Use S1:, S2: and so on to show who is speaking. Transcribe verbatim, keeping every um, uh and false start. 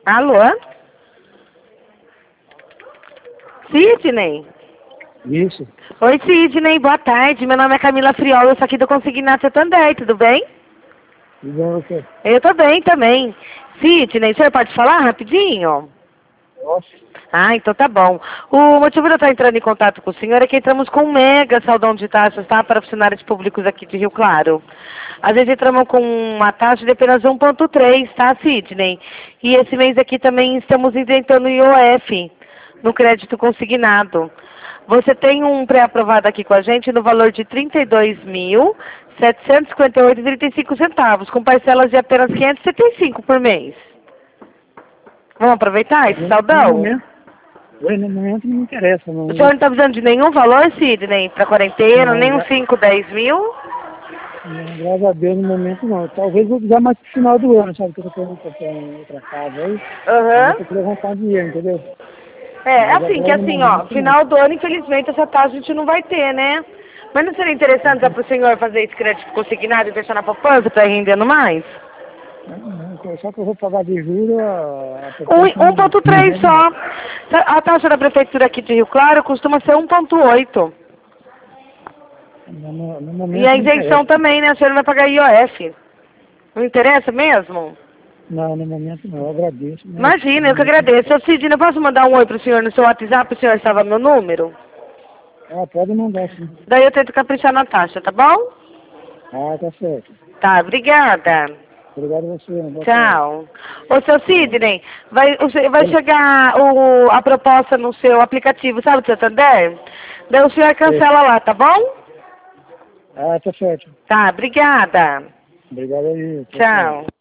S1: Alô? Sidney?
S2: Isso.
S1: Oi, Sidney, boa tarde. Meu nome é Camila Friola, eu sou aqui do Consignato Santander, tudo bem?
S2: E você?
S1: Eu tô bem também. Sidney, o senhor pode falar rapidinho?
S2: Nossa.
S1: Ah, então tá bom. O motivo de eu estar entrando em contato com o senhor é que entramos com um mega saldão de taxas, tá? Para funcionários públicos aqui de Rio Claro. Às vezes entramos com uma taxa de apenas um vírgula três, tá, Sidney? E esse mês aqui também estamos isentando I O F no crédito consignado. Você tem um pré-aprovado aqui com a gente no valor de trinta e dois mil, setecentos e cinquenta e oito reais e trinta e cinco centavos, com parcelas de apenas quinhentos e setenta e cinco por mês. Vamos aproveitar esse
S2: No,
S1: saldão?
S2: no momento, oi, no momento não me interessa. Não,
S1: O senhor não está precisando de nenhum valor, Sidney, para quarentena,
S2: não,
S1: nem uns
S2: gra-
S1: cinco, dez mil?
S2: não, graças a Deus no momento não. Talvez vou precisar mais pro final do ano, sabe? Que eu tô querendo comprar uma outra casa aí. Eu
S1: Aham.
S2: vou ter que levantar dinheiro, entendeu?
S1: É,
S2: Mas
S1: assim, que
S2: agora no
S1: assim, ó,
S2: momento não.
S1: final do ano, infelizmente, essa taxa a gente não vai ter, né? Mas não seria interessante já para o senhor fazer esse crédito consignado e deixar na poupança para ir rendendo mais?
S2: Não, não, só que eu vou pagar de juros a, a
S1: Um,
S2: poupança não,
S1: um ponto
S2: não
S1: três
S2: rende mais.
S1: só. A taxa da prefeitura aqui de Rio Claro costuma ser um ponto oito.
S2: No, no, no
S1: E
S2: momento
S1: a
S2: não
S1: isenção
S2: interessa.
S1: também, né? A senhora vai pagar I O F. Não interessa mesmo?
S2: Não, no momento não. Eu agradeço. Mas
S1: Imagina,
S2: no
S1: eu que
S2: momento não
S1: agradeço. Ô
S2: interessa.
S1: Sidney, eu posso mandar um oi pro senhor no seu WhatsApp, o senhor salva meu número?
S2: Ah, pode mandar sim.
S1: Daí eu tento caprichar na taxa, tá bom?
S2: Ah, tá certo.
S1: Tá, obrigada.
S2: Obrigado a você. Boa tarde.
S1: Tchau. Ô, seu Sidney, vai, o se- vai
S2: Oi.
S1: chegar o, a proposta no seu aplicativo, sabe, do Santander? Daí o senhor
S2: Oi.
S1: cancela lá, tá bom?
S2: Ah, tá certo.
S1: Tá, obrigada.
S2: Obrigado aí. Tchau, tchau.
S1: Tchau.